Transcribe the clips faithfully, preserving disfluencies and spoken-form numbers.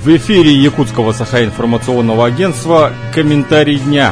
В эфире Якутского Саха-информационного агентства «Комментарий дня».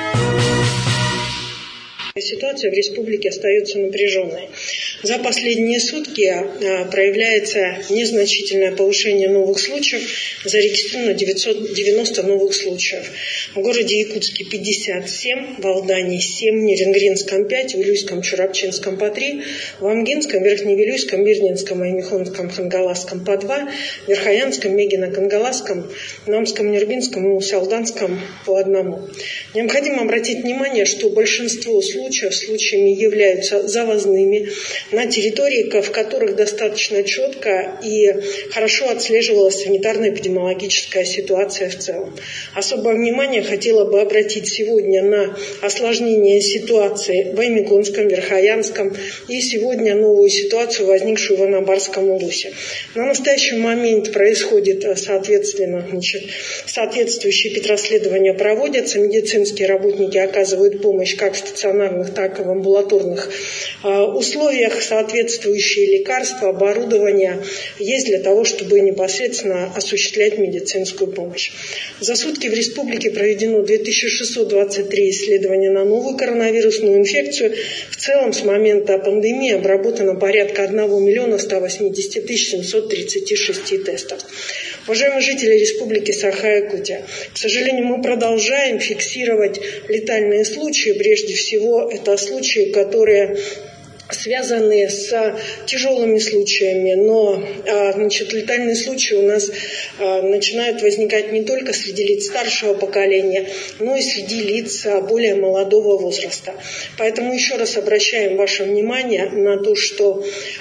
Ситуация в республике остается напряженной. За последние сутки проявляется незначительное повышение новых случаев, зарегистрировано девятьсот девяносто новых случаев. В городе Якутске пятьдесят семь, в Алдании семь, в Нерюнгринском пять, в Вилюйском, Чурапчинском по три, в Амгинском, Верхневилюйском, Мирнинском и Михонском, Хангаласском по два, в Верхоянском, Мегино-Кангаласском, Намском, Нербинском и Усалданском по одному. Необходимо обратить внимание, что большинство случаев случаями являются завозными на территории, в которых достаточно четко и хорошо отслеживалась санитарно-эпидемиологическая ситуация в целом. Особое внимание хотела бы обратить сегодня на осложнение ситуации в Аймиконском, Верхоянском и сегодня новую ситуацию, возникшую в Анабарском улусе. На настоящий момент происходит, соответственно, значит, соответствующие петросследования проводятся, медицинские работники оказывают помощь как в стационарных, так и в амбулаторных условиях, соответствующие лекарства, оборудование есть для того, чтобы непосредственно осуществлять медицинскую помощь. За сутки в республике проведено две тысячи шестьсот двадцать три исследования на новую коронавирусную инфекцию. В целом с момента пандемии обработано порядка один миллион сто восемьдесят тысяч семьсот тридцать шесть тестов. Уважаемые жители Республики Саха-Якутия, к сожалению, мы продолжаем фиксировать летальные случаи. Прежде всего, это случаи, которые связанные с тяжелыми случаями, но значит, летальные случаи у нас начинают возникать не только среди лиц старшего поколения, но и среди лиц более молодого возраста. Поэтому еще раз обращаем ваше внимание на то, что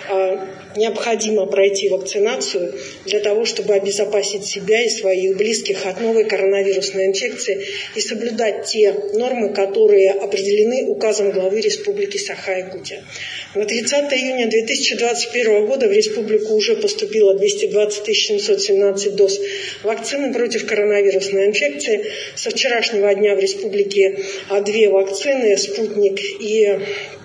необходимо пройти вакцинацию для того, чтобы обезопасить себя и своих близких от новой коронавирусной инфекции и соблюдать те нормы, которые определены указом главы Республики Саха-Якутия. На тридцатое июня две тысячи двадцать первого года в республику уже поступило двести двадцать тысяч семьсот семнадцать доз вакцины против коронавирусной инфекции. Со вчерашнего дня в республике две вакцины «Спутник» и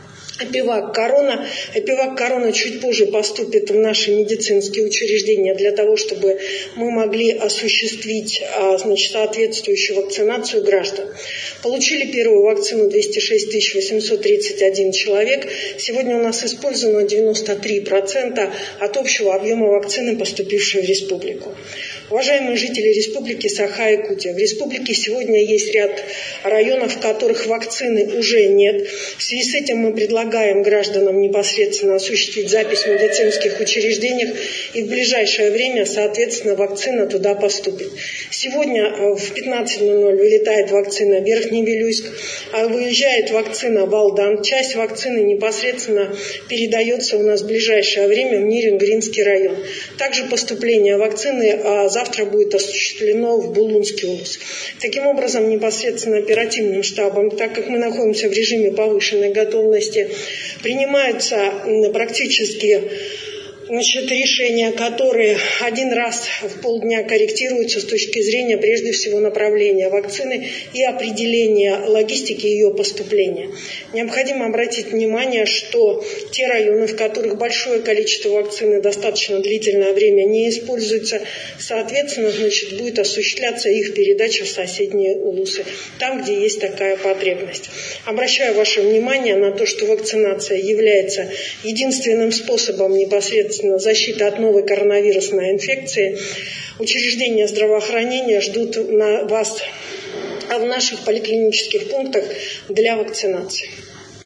Эпивак Корона. Эпивак Корона чуть позже поступит в наши медицинские учреждения для того, чтобы мы могли осуществить значит, соответствующую вакцинацию граждан. Получили первую вакцину двести шесть тысяч восемьсот тридцать один человек. Сегодня у нас использовано девяносто три процента от общего объема вакцины, поступившей в республику. Уважаемые жители Республики Саха-Якутия, в республике сегодня есть ряд районов, в которых вакцины уже нет. В связи с этим мы предлагаем гражданам непосредственно осуществить запись в медицинских учреждениях, и в ближайшее время, соответственно, вакцина туда поступит. Сегодня в пятнадцать ноль ноль вылетает вакцина в Верхневилюйск, а выезжает вакцина в Алдан. Часть вакцины непосредственно передается у нас в ближайшее время в Нерюнгринский район. Также поступление вакцины за завтра будет осуществлено в Булунский улус. Таким образом, непосредственно оперативным штабом, так как мы находимся в режиме повышенной готовности, принимаются практически Значит, решения, которые один раз в полдня корректируются с точки зрения, прежде всего, направления вакцины и определения логистики ее поступления. Необходимо обратить внимание, что те районы, в которых большое количество вакцины достаточно длительное время не используется, соответственно, значит, будет осуществляться их передача в соседние улусы, там, где есть такая потребность. Обращаю ваше внимание на то, что вакцинация является единственным способом непосредственно защиты от новой коронавирусной инфекции. Учреждения здравоохранения ждут на вас в наших поликлинических пунктах для вакцинации.